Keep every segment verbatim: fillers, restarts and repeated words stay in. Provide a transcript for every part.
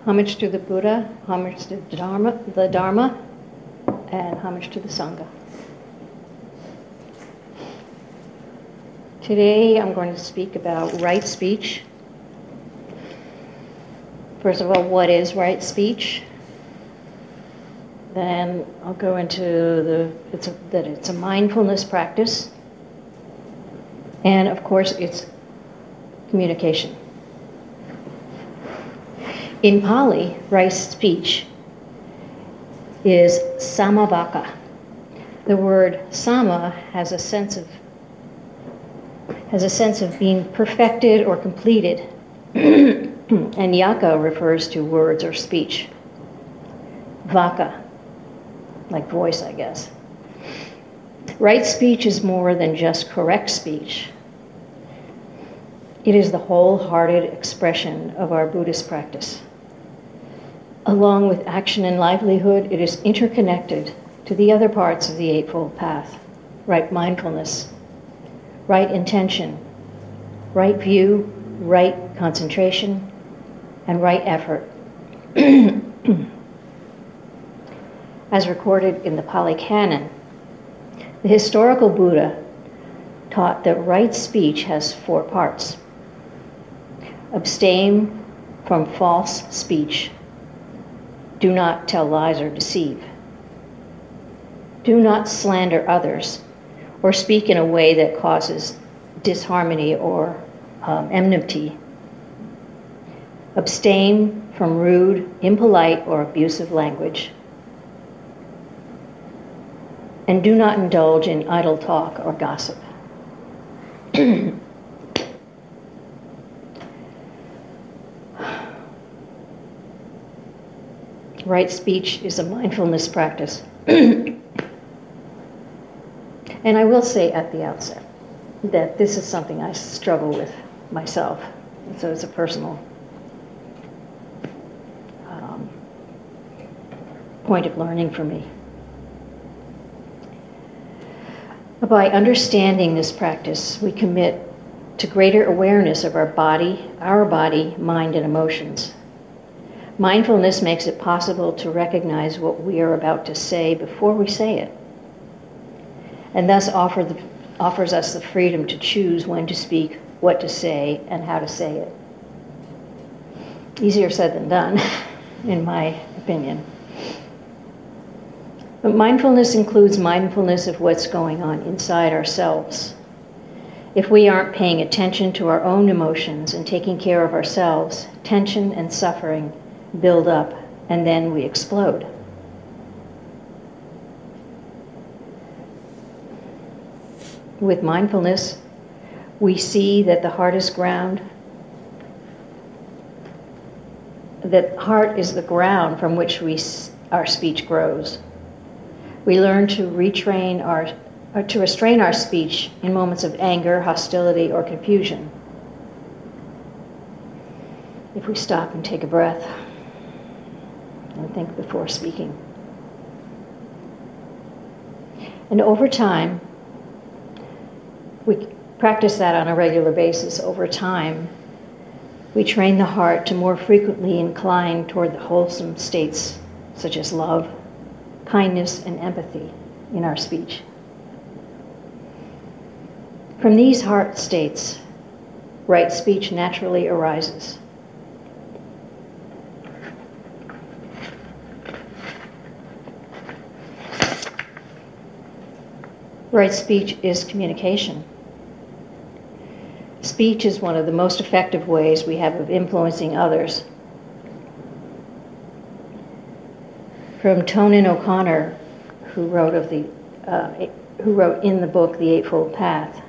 Homage to the Buddha, homage to the Dharma, the Dharma, and homage to the Sangha. Today I'm going to speak about right speech. First of all, what is right speech? Then I'll go into the it's a, that it's a mindfulness practice, and of course it's communication. In Pali, right speech is samavaka. The word sama has a sense of has a sense of being perfected or completed, and yaka refers to words or speech. Vaka, like voice, I guess. Right speech is more than just correct speech. It is the wholehearted expression of our Buddhist practice. Along with action and livelihood, it is interconnected to the other parts of the Eightfold Path: right mindfulness, right intention, right view, right concentration, and right effort. As recorded in the Pali Canon, the historical Buddha taught that right speech has four parts. Abstain from false speech. Do not tell lies or deceive. Do not slander others or speak in a way that causes disharmony or um, enmity. Abstain from rude, impolite, or abusive language. And do not indulge in idle talk or gossip. Right speech is a mindfulness practice. And I will say at the outset that this is something I struggle with myself. So it's a personal um, point of learning for me. By understanding this practice, we commit to greater awareness of our body, our body, mind, and emotions. Mindfulness makes it possible to recognize what we are about to say before we say it, and thus offer the, offers us the freedom to choose when to speak, what to say, and how to say it. Easier said than done, in my opinion. But mindfulness includes mindfulness of what's going on inside ourselves. If we aren't paying attention to our own emotions and taking care of ourselves, tension and suffering build up, and then we explode. With mindfulness, we see that the heart is ground, that heart is the ground from which we our speech grows. We learn to retrain our, or to restrain our speech in moments of anger, hostility, or confusion. If we stop and take a breath and think before speaking. And over time, we practice that on a regular basis. Over time, we train the heart to more frequently incline toward the wholesome states, such as love, kindness, and empathy in our speech. From these heart states, right speech naturally arises. Right speech is communication. Speech is one of the most effective ways we have of influencing others. From Tonin O'Connor, who wrote of the, uh, who wrote in the book The Eightfold Path,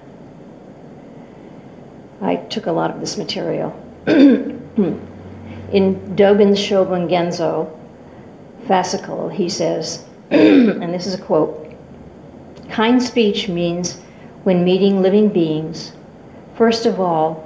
I took a lot of this material. In Dogen Shobun Genzo fascicle, he says, and this is a quote, "Kind speech means when meeting living beings, first of all,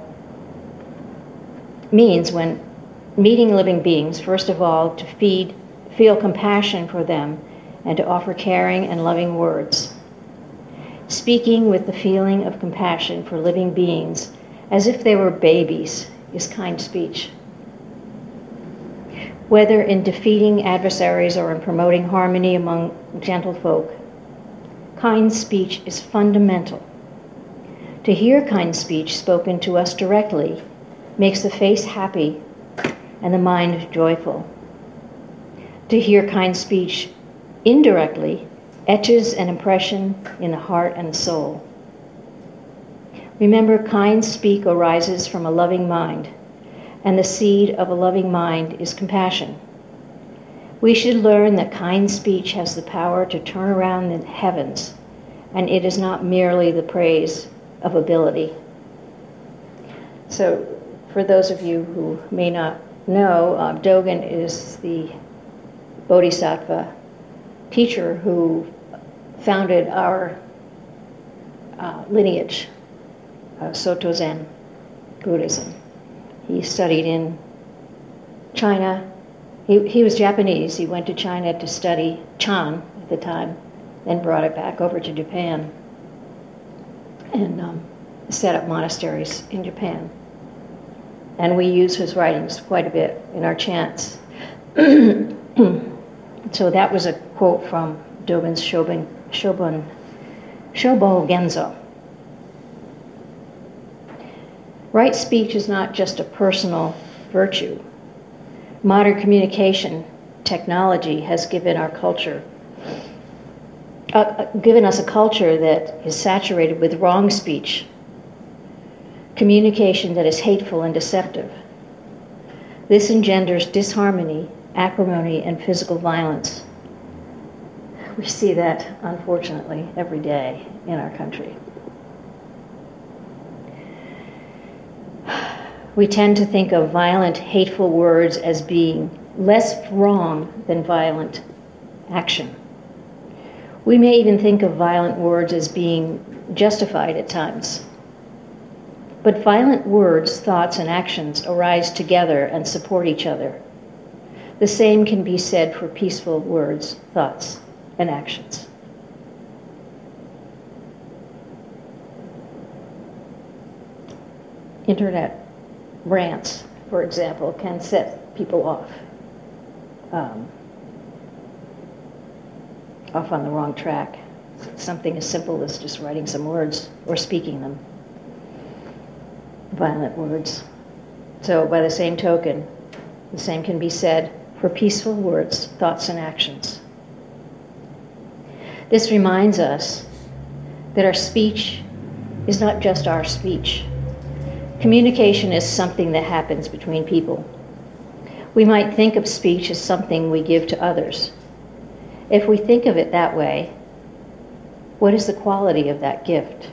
means when meeting living beings, first of all, to feed, feel compassion for them and to offer caring and loving words. Speaking with the feeling of compassion for living beings as if they were babies is kind speech. Whether in defeating adversaries or in promoting harmony among gentlefolk, kind speech is fundamental. To hear kind speech spoken to us directly makes the face happy and the mind joyful. To hear kind speech indirectly etches an impression in the heart and soul. Remember, kind speak arises from a loving mind, and the seed of a loving mind is compassion. We should learn that kind speech has the power to turn around the heavens, and it is not merely the praise of ability. So, for those of you who may not know, uh, Dogen is the Bodhisattva teacher who founded our uh, lineage of Soto Zen Buddhism. He studied in China. He, he was Japanese. He went to China to study Chan at the time, then brought it back over to Japan and um, set up monasteries in Japan. And we use his writings quite a bit in our chants. So that was a quote from Dogen's Shobun, Shobun, Shobo Genzo. Right speech is not just a personal virtue. Modern communication technology has given our culture, uh, given us a culture that is saturated with wrong speech, communication that is hateful and deceptive. This engenders disharmony, acrimony, and physical violence. We see that, unfortunately, every day in our country. We tend to think of violent, hateful words as being less wrong than violent action. We may even think of violent words as being justified at times. But violent words, thoughts, and actions arise together and support each other. The same can be said for peaceful words, thoughts, and actions. Internet rants, for example, can set people off, um, off on the wrong track. Something as simple as just writing some words or speaking them. Violent words. So by the same token, the same can be said for peaceful words, thoughts, and actions. This reminds us that our speech is not just our speech. Communication is something that happens between people. We might think of speech as something we give to others. If we think of it that way, what is the quality of that gift?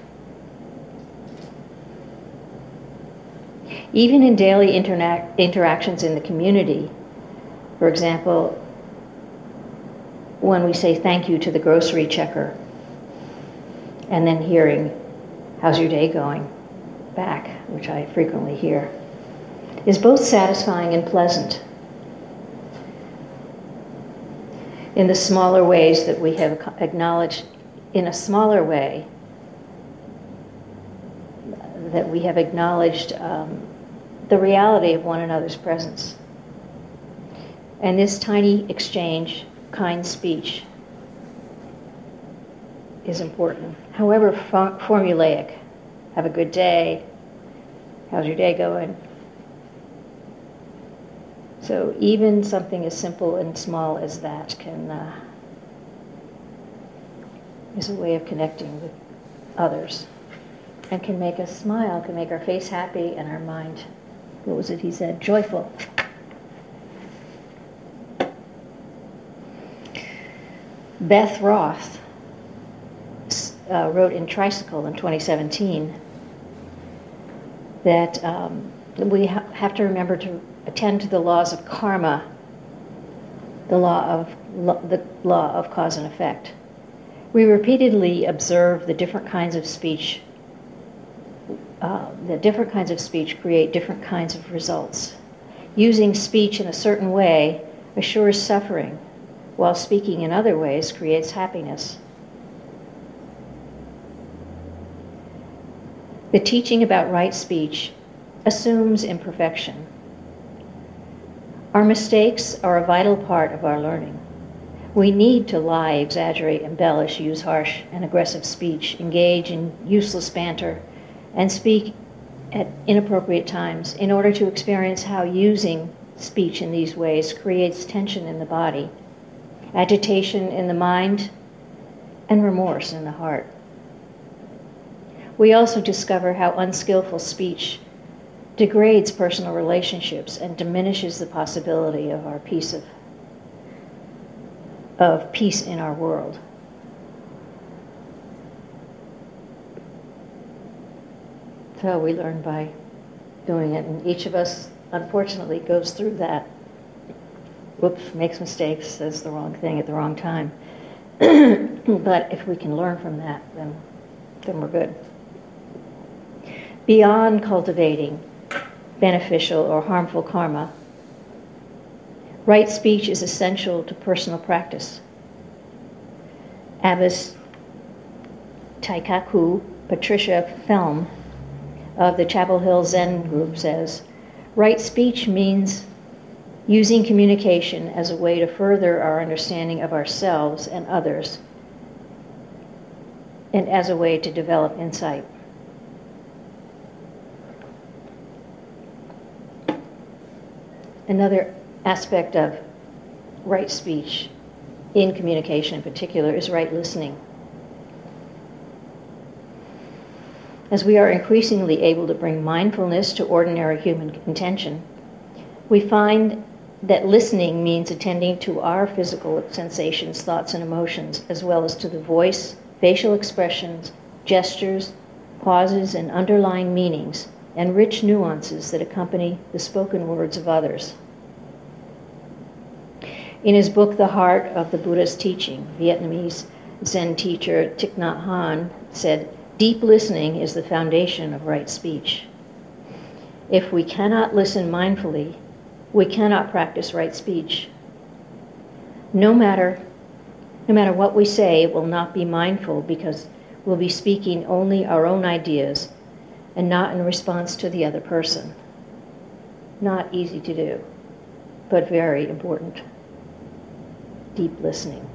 Even in daily interna- interactions in the community, for example, when we say thank you to the grocery checker, and then hearing, how's your day going, back, which I frequently hear, is both satisfying and pleasant. In the smaller ways that we have acknowledged, in a smaller way, that we have acknowledged um, the reality of one another's presence. And this tiny exchange, kind speech, is important. However for- formulaic, have a good day, how's your day going? So even something as simple and small as that can uh, is a way of connecting with others and can make us smile, can make our face happy and our mind, what was it he said, joyful. Beth Roth uh, wrote in Tricycle in twenty seventeen that um, we ha- have to remember to attend to the laws of karma, the law of lo- the law of cause and effect. We repeatedly observe the different kinds of speech. Uh, the different kinds of speech create different kinds of results. Using speech in a certain way assures suffering, while speaking in other ways creates happiness. The teaching about right speech assumes imperfection. Our mistakes are a vital part of our learning. We need to lie, exaggerate, embellish, use harsh and aggressive speech, engage in useless banter, and speak at inappropriate times in order to experience how using speech in these ways creates tension in the body, agitation in the mind, and remorse in the heart. We also discover how unskillful speech degrades personal relationships and diminishes the possibility of our peace of, of peace in our world. So we learn by doing it, and each of us, unfortunately, goes through that. Whoops, makes mistakes, says the wrong thing at the wrong time. But if we can learn from that, then, then we're good. Beyond cultivating beneficial or harmful karma, right speech is essential to personal practice. Abbess Taikaku Patricia Felm of the Chapel Hill Zen group says, right speech means using communication as a way to further our understanding of ourselves and others, and as a way to develop insight. Another aspect of right speech, in communication in particular, is right listening. As we are increasingly able to bring mindfulness to ordinary human intention, we find that listening means attending to our physical sensations, thoughts, and emotions, as well as to the voice, facial expressions, gestures, pauses, and underlying meanings, and rich nuances that accompany the spoken words of others. In his book, The Heart of the Buddha's Teaching, Vietnamese Zen teacher Thich Nhat Hanh said, "Deep listening is the foundation of right speech. If we cannot listen mindfully, we cannot practice right speech. No matter, no matter what we say, it will not be mindful because we'll be speaking only our own ideas and not in response to the other person." Not easy to do, but very important. Deep listening.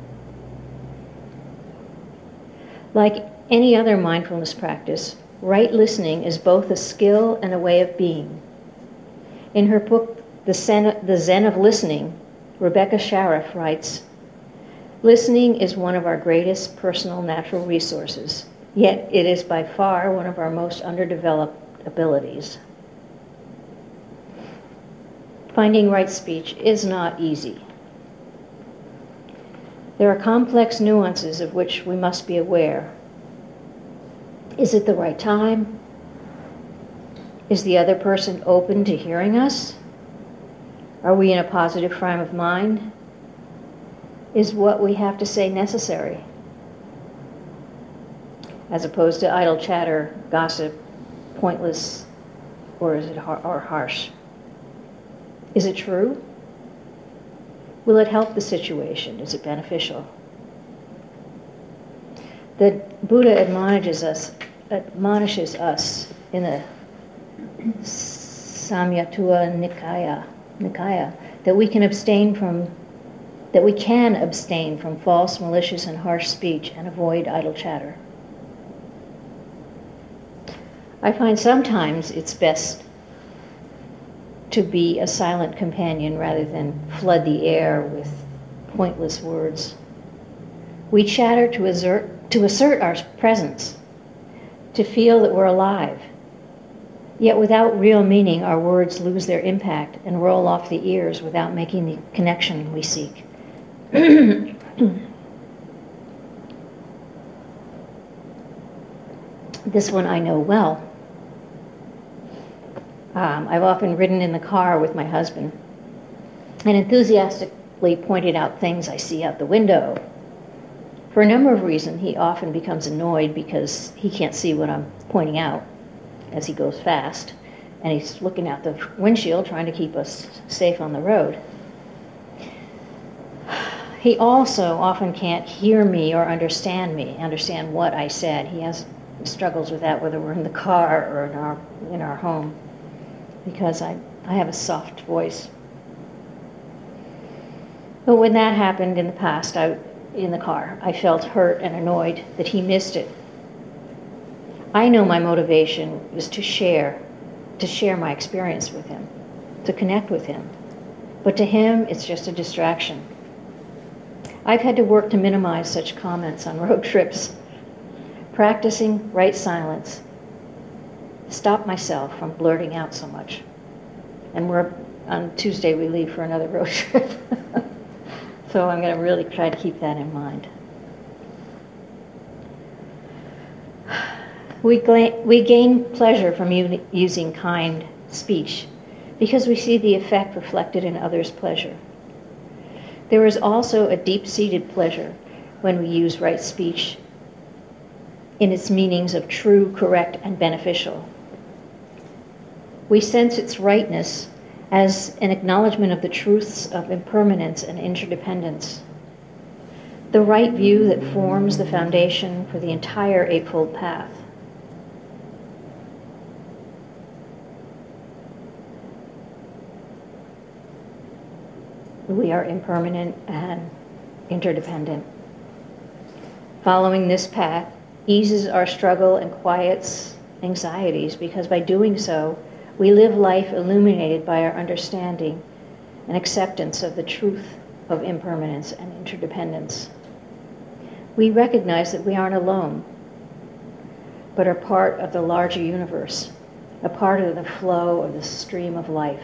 Like any other mindfulness practice, right listening is both a skill and a way of being. In her book, The Zen, the Zen of Listening, Rebecca Sharaff writes, "Listening is one of our greatest personal natural resources, yet it is by far one of our most underdeveloped abilities. Finding right speech is not easy. There are complex nuances of which we must be aware. Is it the right time? Is the other person open to hearing us? Are we in a positive frame of mind? Is what we have to say necessary? As opposed to idle chatter, gossip, pointless, or is it har- or harsh? Is it true? Will it help the situation? Is it beneficial? The Buddha admonishes us, admonishes us in the Samyutta Nikaya, Nikaya that we can abstain from that we can abstain from false, malicious, and harsh speech and avoid idle chatter. I find sometimes it's best to be a silent companion rather than flood the air with pointless words. We chatter to assert, to assert our presence, to feel that we're alive. Yet without real meaning, our words lose their impact and roll off the ears without making the connection we seek. This one I know well. Um, I've often ridden in the car with my husband and enthusiastically pointed out things I see out the window. For a number of reasons, he often becomes annoyed because he can't see what I'm pointing out as he goes fast, and he's looking out the windshield trying to keep us safe on the road. He also often can't hear me or understand me, understand what I said. He has struggles with that whether we're in the car or in our in our home, because I, I have a soft voice. But when that happened in the past, I, in the car, I felt hurt and annoyed that he missed it. I know my motivation is to share, to share my experience with him, to connect with him. But to him, it's just a distraction. I've had to work to minimize such comments on road trips, practicing right silence, stop myself from blurting out so much. And we're on Tuesday we leave for another road trip. So I'm going to really try to keep that in mind. We, gla- we gain pleasure from u- using kind speech because we see the effect reflected in others' pleasure. There is also a deep-seated pleasure when we use right speech in its meanings of true, correct, and beneficial. We sense its rightness as an acknowledgement of the truths of impermanence and interdependence, the right view that forms the foundation for the entire Eightfold Path. We are impermanent and interdependent. Following this path eases our struggle and quiets anxieties, because by doing so, we live life illuminated by our understanding and acceptance of the truth of impermanence and interdependence. We recognize that we aren't alone, but are part of the larger universe, a part of the flow of the stream of life.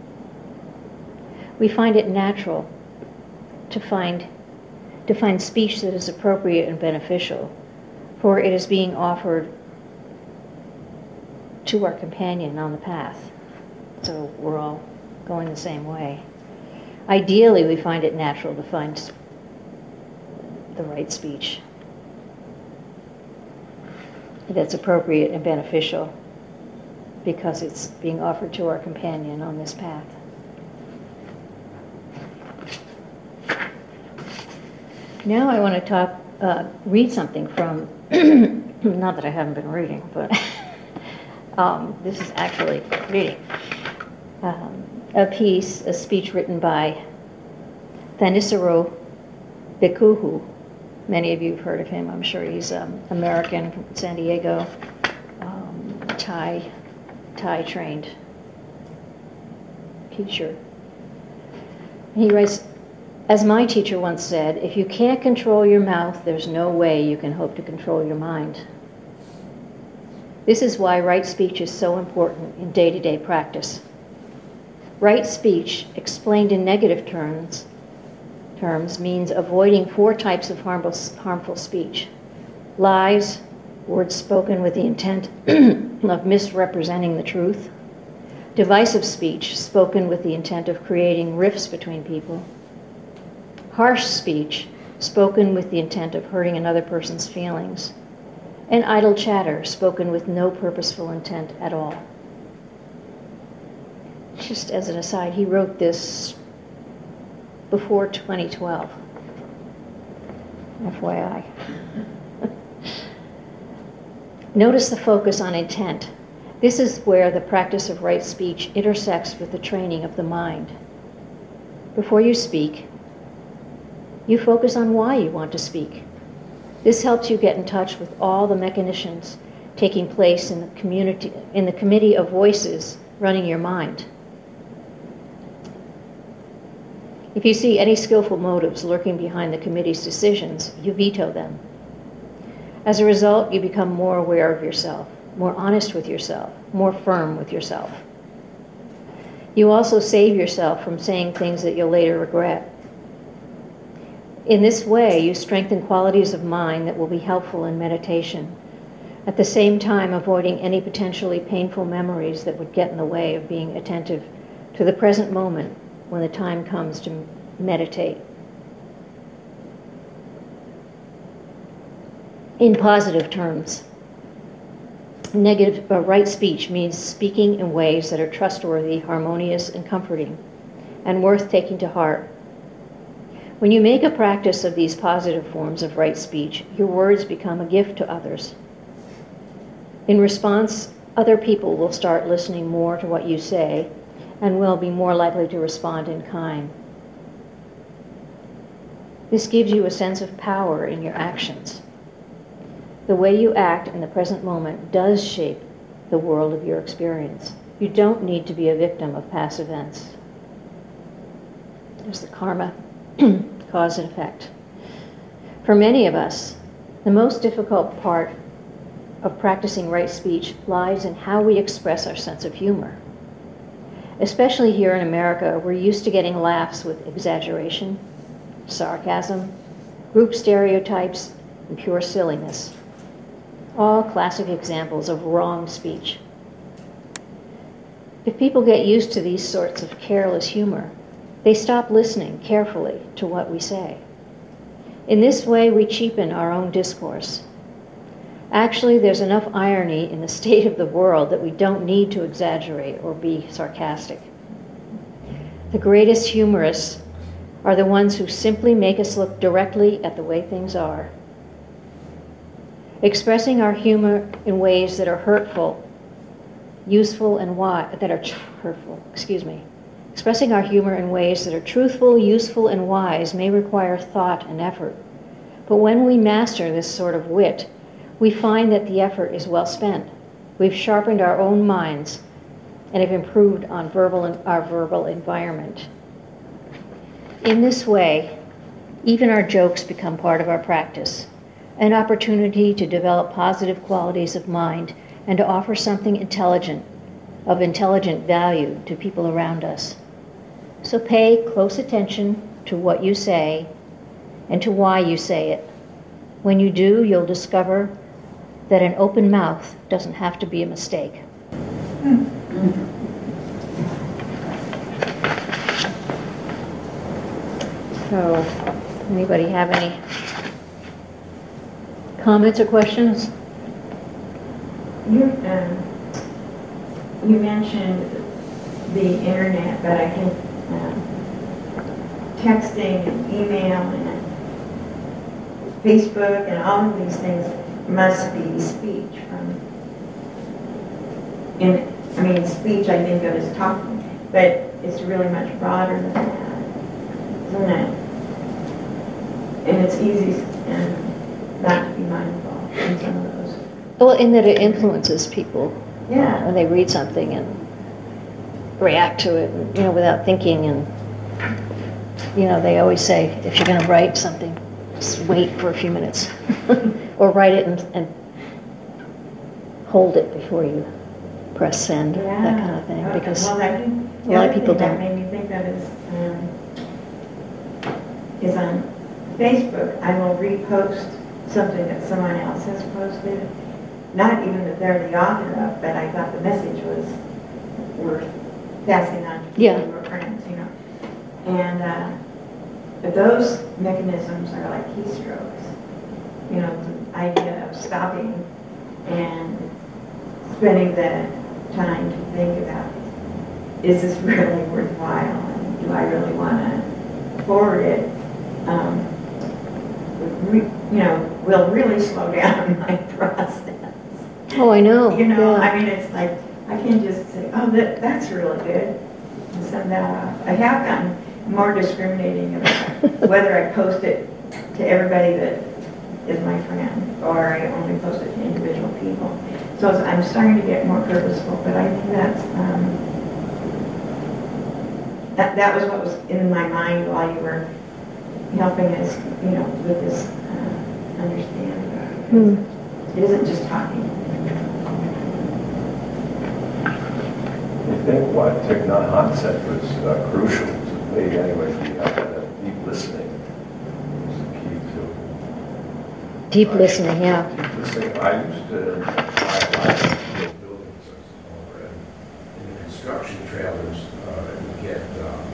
We find it natural to find, to find speech that is appropriate and beneficial, for it is being offered to our companion on the path. So we're all going the same way. Ideally, we find it natural to find the right speech that's appropriate and beneficial because it's being offered to our companion on this path. Now I want to talk, uh, read something from, not that I haven't been reading, but um, this is actually reading. Um, a piece, a speech written by Thanissaro Bhikkhu. Many of you have heard of him. I'm sure he's um, American from San Diego, um, Thai, Thai trained teacher. He writes, "As my teacher once said, if you can't control your mouth, there's no way you can hope to control your mind. This is why right speech is so important in day-to-day practice. Right speech, explained in negative terms, terms means avoiding four types of harmful, harmful speech. Lies, words spoken with the intent of misrepresenting the truth. Divisive speech, spoken with the intent of creating rifts between people. Harsh speech, spoken with the intent of hurting another person's feelings. And idle chatter, spoken with no purposeful intent at all." Just as an aside, he wrote this before twenty twelve. F Y I. Notice the focus on intent. This is where the practice of right speech intersects with the training of the mind. Before you speak, you focus on why you want to speak. This helps you get in touch with all the mechanisms taking place in the community, in the committee of voices running your mind. If you see any skillful motives lurking behind the committee's decisions, you veto them. As a result, you become more aware of yourself, more honest with yourself, more firm with yourself. You also save yourself from saying things that you'll later regret. In this way, you strengthen qualities of mind that will be helpful in meditation, at the same time avoiding any potentially painful memories that would get in the way of being attentive to the present moment when the time comes to meditate. In positive terms, negative uh, right speech means speaking in ways that are trustworthy, harmonious, and comforting, and worth taking to heart. When you make a practice of these positive forms of right speech, your words become a gift to others. In response, other people will start listening more to what you say and will be more likely to respond in kind. This gives you a sense of power in your actions. The way you act in the present moment does shape the world of your experience. You don't need to be a victim of past events. There's the karma, cause and effect. For many of us, the most difficult part of practicing right speech lies in how we express our sense of humor. Especially here in America, we're used to getting laughs with exaggeration, sarcasm, group stereotypes, and pure silliness. All classic examples of wrong speech. If people get used to these sorts of careless humor, they stop listening carefully to what we say. In this way, we cheapen our own discourse. Actually, there's enough irony in the state of the world that we don't need to exaggerate or be sarcastic. The greatest humorists are the ones who simply make us look directly at the way things are. Expressing our humor in ways that are hurtful, useful, and wise, that are tr- hurtful, excuse me. Expressing our humor in ways that are truthful, useful, and wise may require thought and effort. But when we master this sort of wit, we find that the effort is well spent. We've sharpened our own minds and have improved on verbal our verbal environment. In this way, even our jokes become part of our practice, an opportunity to develop positive qualities of mind and to offer something intelligent, of intelligent value to people around us. So pay close attention to what you say and to why you say it. When you do, you'll discover that an open mouth doesn't have to be a mistake. So, anybody have any comments or questions? You, um, you mentioned the internet, but I think um, texting and email and Facebook and all of these things must be speech from, in, I mean, speech I think of as talking, but it's really much broader than that, isn't it? And it's easy and not to be mindful in some of those. Well, in that it influences people. Yeah. Uh, when they read something and react to it, and, you know, without thinking. And, you know, they always say, if you're going to write something, just wait for a few minutes. Or write it and, and hold it before you press send, Yeah. that kind of thing. Okay. Because well, I think a lot of people that don't. made me think of is, um, is on Facebook, I will repost something that someone else has posted. Not even that they're the author of, but I thought the message was worth passing on to people Yeah. who are friends, you know. And uh, but those mechanisms are like keystrokes. You know, the idea of stopping and spending the time to think about, is this really worthwhile? And do I really want to forward it? Um, re, you know, will really slow down my process. Oh, I know. You know, Yeah. I mean, it's like, I can't just say, oh, that, that's really good, and send that off. I have gotten more discriminating about whether I post it to everybody that is my friend, or I only post it to individual people. So I'm starting to get more purposeful, but I think that's, um, that, that was what was in my mind while you were helping us, you know, with this uh, understanding. Hmm. It isn't just talking. I think what Thich Nhat Hanh said was uh, crucial to me anyway, for you have that deep listening is the key to Deep uh, listening, yeah. Deep listening. I used to buy a lot of buildings and in the construction trailers uh, and get um,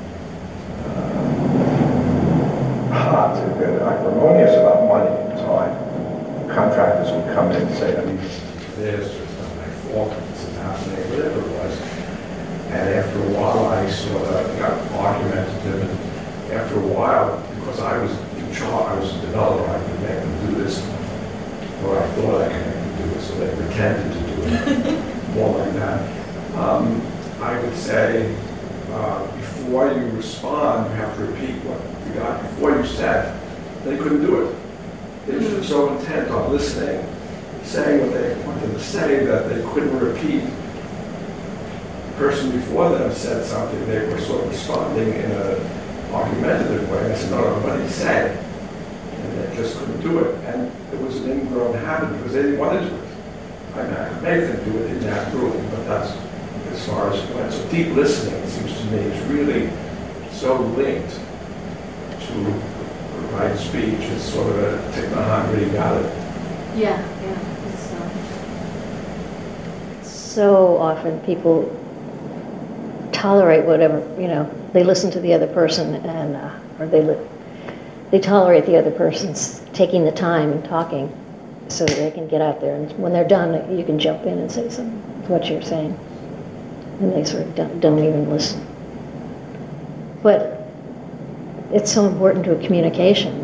uh, to get acrimonious about money and time. Contractors would come in and say, I need this, or it's not my fault, this is happening, whatever it was. And after a while, I sort of got argumentative, and after a while, because I was in charge, I was a developer, I could make them do this, or I thought I could make them do this, so they pretended to do it, more like that. Um, I would say, uh, before you respond, you have to repeat what the got before you said, they couldn't do it. They were just so intent on listening, saying what they wanted to say, that they couldn't repeat. The person before them said something, they were sort of responding in an argumentative way. I said, no, no, what he said. And they just couldn't do it. And it was an ingrown habit because they didn't want to do it. I mean, I could make them do it in that room, but that's as far as it went. So deep listening, it seems to me, is really so linked to the right speech. It's sort of a technology, really got it. Yeah, yeah. It's, uh... So often people tolerate whatever, you know, they listen to the other person and, uh, or they li- they tolerate the other person's taking the time and talking so that they can get out there. And when they're done, you can jump in and say something to what you're saying. And they sort of don't, don't even listen. But it's so important to a communication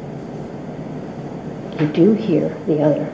that you do hear the other.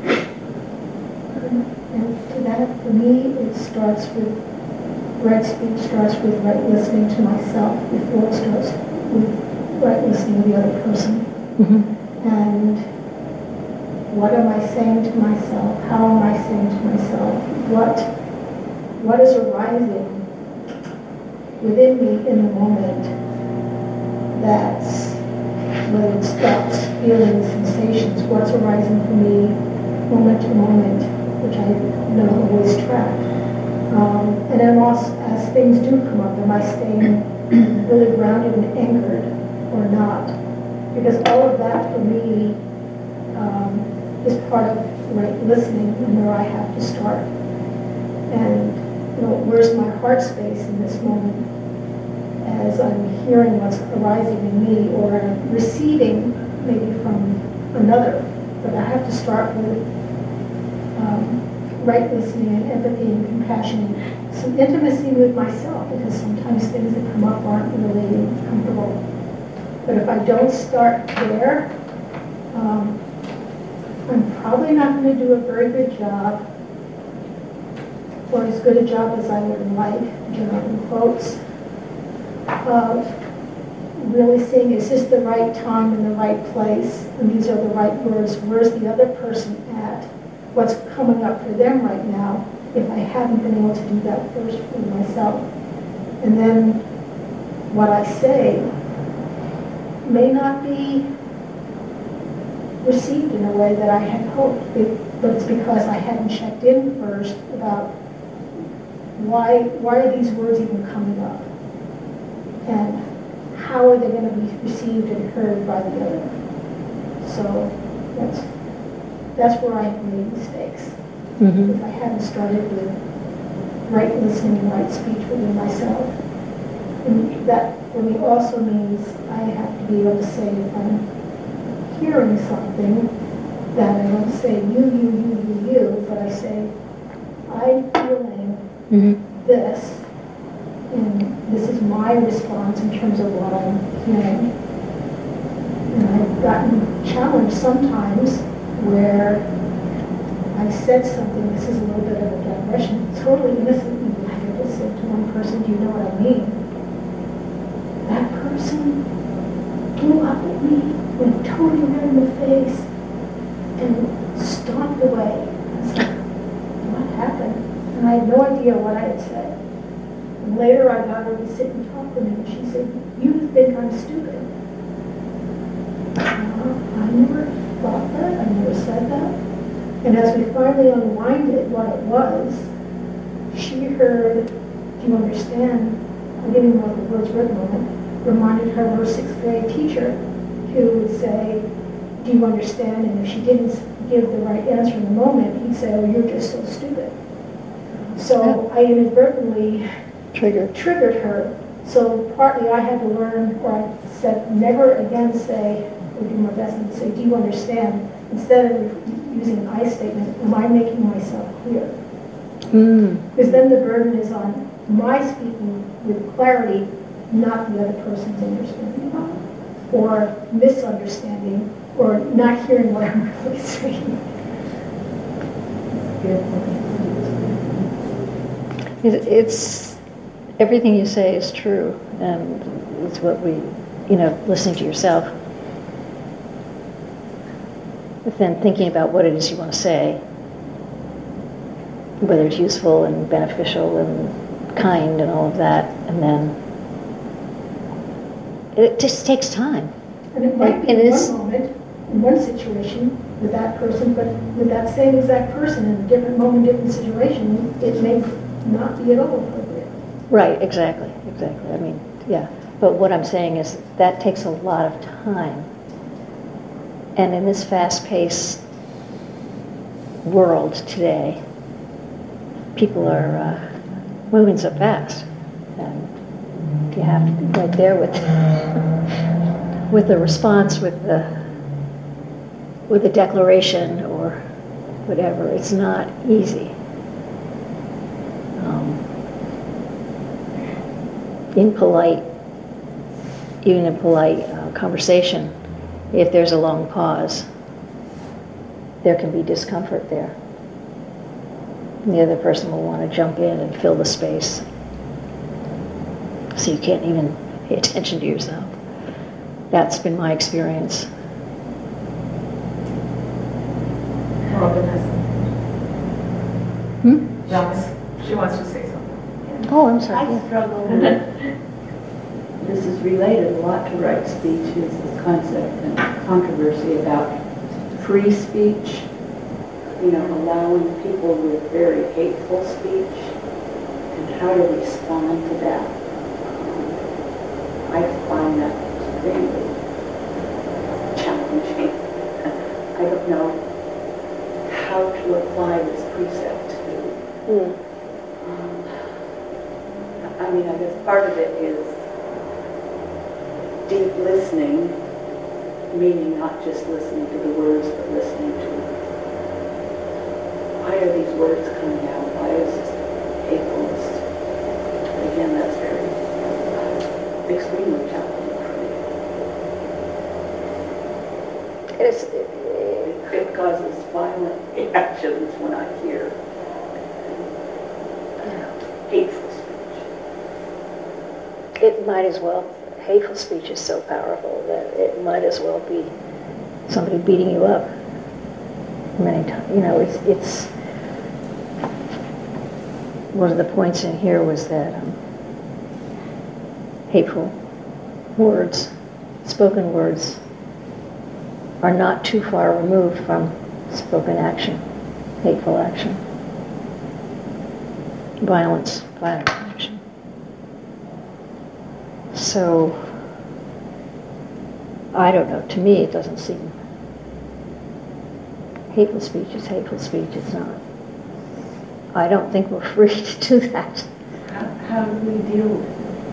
And to that, for me, it starts with, right speech starts with right listening to myself before it starts with right listening to the other person. Mm-hmm. And what am I saying to myself? How am I saying to myself? What, what is arising within me in the moment that's, whether it's thoughts, feelings, sensations, what's arising for me moment to moment, which I don't always track. Um, and then also, as things do come up, am I staying really grounded and anchored or not? Because all of that for me um, is part of right listening and where I have to start. And you know, where's my heart space in this moment as I'm hearing what's arising in me or receiving maybe from another. But I have to start with um, right listening and empathy and compassion, some intimacy with myself, because sometimes things that come up aren't really comfortable. But if I don't start there, um, I'm probably not going to do a very good job, or as good a job as I would like, you know, in quotes, of really seeing, is this the right time and the right place, and these are the right words, where's the other person at, what's coming up for them right now, if I haven't been able to do that first for myself. And then what I say may not be received in a way that I had hoped, but it's because I hadn't checked in first about why, why are these words even coming up? And how are they going to be received and heard by the other? So that's that's where I have made mistakes. Mm-hmm. If I hadn't started with right listening and right speech within myself. And that for me also means I have to be able to say if I'm hearing something that I don't say you, you, you, you, you, but I say I'm feeling mm-hmm. this. And this is my response in terms of what I'm hearing. And I've gotten challenged sometimes where I said something, this is a little bit of a digression, totally innocently, like I just said to one person, do you know what I mean? That person blew up at me, went totally red in the face, and stomped away. I was like, what happened? And I had no idea what I had said. And later I got her to sit and talk with me, and she said, you think I'm stupid. Uh, I never thought that, I never said that. And as we finally unwinded what it was, she heard, do you understand? I'm getting more of the words written on it, reminded her of her sixth grade teacher who would say, do you understand? And if she didn't give the right answer in the moment, he'd say, oh, you're just so stupid. So I inadvertently Triggered. triggered her. So partly I had to learn, or I said, never again say, or do my best to say, do you understand? Instead of using an I statement, am I making myself clear? Mm. Because then the burden is on my speaking with clarity, not the other person's understanding, or misunderstanding, or not hearing what I'm really saying. It's, everything you say is true, and it's what we you know, listening to yourself, but then thinking about what it is you want to say, whether it's useful and beneficial and kind and all of that, and then it just takes time. And it might be And in it's- one moment, in one situation with that person, but with that same exact person in a different moment, different situation, it may not be at all appropriate. Right, exactly, exactly. I mean, yeah. But what I'm saying is that takes a lot of time. And in this fast-paced world today, people are uh, moving so fast. And you have to be right there with with the response, with the with the declaration or whatever. It's not easy. Um, in polite, even in polite uh, conversation, if there's a long pause, there can be discomfort there. And the other person will want to jump in and fill the space. So you can't even pay attention to yourself. That's been my experience. Robin has, Hmm? Robin, she wants to say something. Oh, I'm sorry. I Yeah. struggle with, this is related a lot to right speech, is this concept and controversy about free speech, you know, allowing people with very hateful speech, and how to respond to that. Um, I find that extremely challenging. I don't know how to apply this precept to Mm. Um, I mean, I guess part of it is deep listening, meaning not just listening to the words, but listening to why are these words coming out? Why is this hatefulness? Again, that's very, extremely challenging for me. It's, It, it causes violent reactions when I hear hateful speech. it might as well, hateful speech is so powerful that it might as well be somebody beating you up many times. You know, it's, it's, one of the points in here was that um, hateful words, spoken words, are not too far removed from spoken action, hateful action, violence, violent action. So, I don't know, to me it doesn't seem, hateful speech is hateful speech, it's not. I don't think we're free to do that. How, how do we deal with it?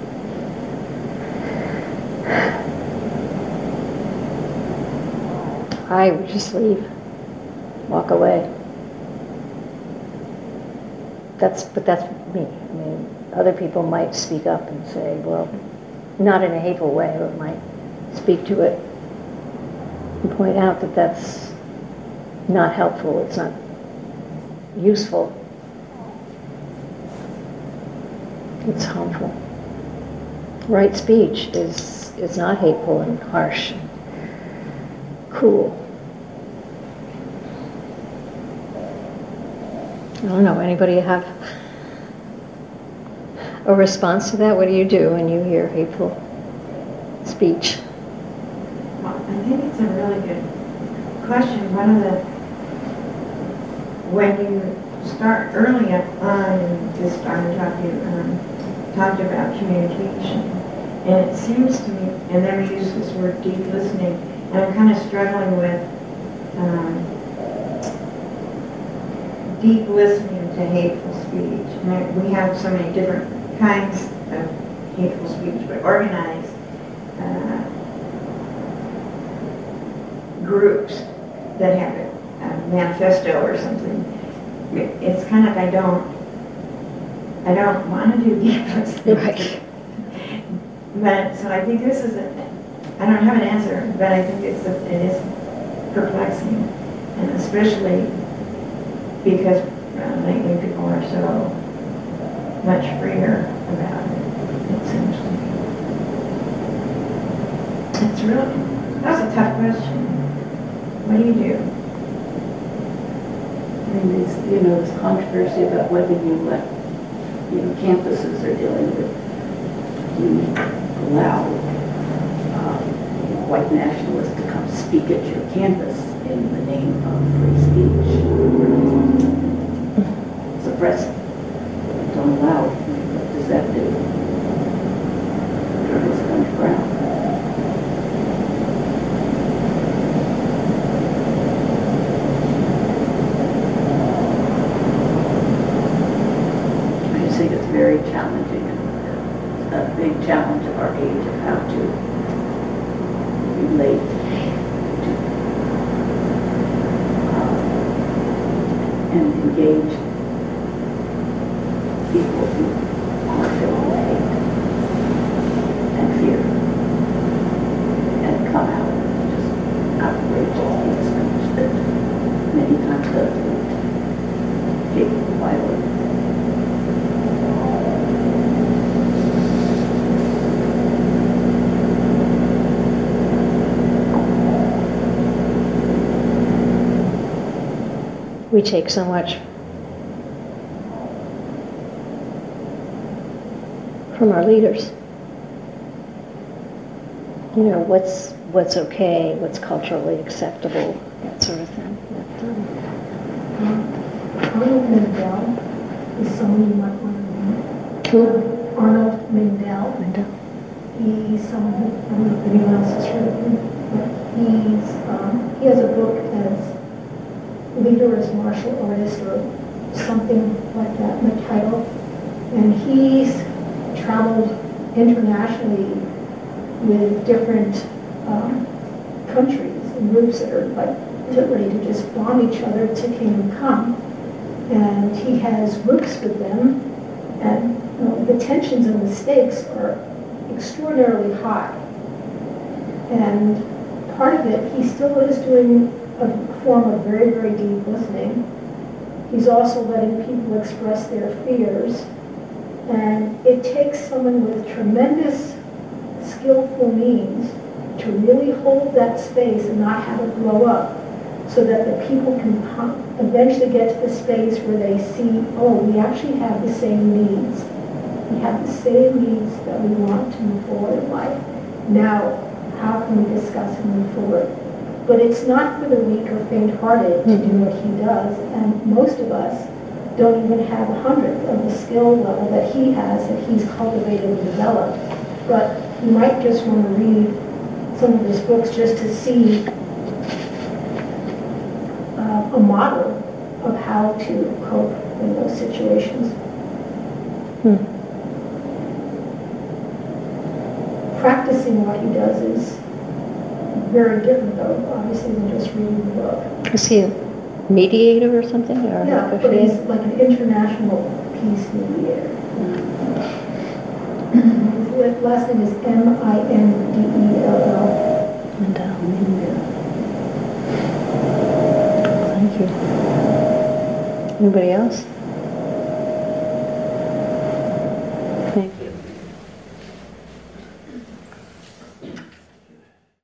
I would just leave, walk away. That's, but that's me. I mean, other people might speak up and say, well, not in a hateful way, but might speak to it and point out that that's not helpful, it's not useful, it's harmful. Right speech is, is not hateful and harsh and cruel. I don't know, anybody have a response to that? What do you do when you hear hateful speech? Well, I think it's a really good question. One of the, when you start early on this started talking, um, talked about communication, and it seems to me, and then we use this word deep listening, and I'm kind of struggling with um, deep listening to hateful speech. And we have so many different kinds of hateful speech, but organized uh, groups that have a, a manifesto or something. It's kind of, I don't, I don't want to do deep listening. Right. But, so I think this is a, I don't have an answer, but I think it's a, it is perplexing, and especially because uh, lately people are so much freer about it, it seems to me. It's really, that's a tough question. What do you do? I mean, there's, you know, this controversy about whether you let, you know, campuses are dealing with, you allow um, you know, white nationalists to come speak at your campus in the name of free speech. Suppress it. Don't allow it. What does that do? It is underground. I just think it's very challenging, and a big challenge of our age of how to relate to uh, and engage people who are filled with hate and fear and come out with just outrageous hate speech that many times does lead to hate violence. We take so much from our leaders. You know, what's what's okay, what's culturally acceptable, that sort of thing. But, um, Arnold Mindell is someone you might want to know. Who? Arnold Mindell. Linda? He's someone who, I don't know if anyone else has heard of him, but he's, um, he has a book as Leader as Martial Artist or something like that in the title. And he's traveled internationally with different um, countries and groups that are like ready to just bomb each other to Kingdom Come. And he has groups with them, and you know, the tensions and the stakes are extraordinarily high. And part of it, he still is doing a form of very, very deep listening. He's also letting people express their fears. And it takes someone with tremendous skillful means to really hold that space and not have it blow up, so that the people can eventually get to the space where they see, oh, we actually have the same needs. We have the same needs that we want to move forward in life. Now, how can we discuss and move forward? But it's not for the weak or faint-hearted to do what he does, and most of us don't even have a hundredth of the skill level that he has, that he's cultivated and developed. But you might just want to read some of his books just to see uh, a model of how to cope in those situations. Hmm. Practicing what he does is very different, though, obviously, than just reading the book. Is he a mediator or something? Or Yeah, like but a he's like an international peace mediator. His last name is M I N D E L L. Mindell. Thank you. Anybody else?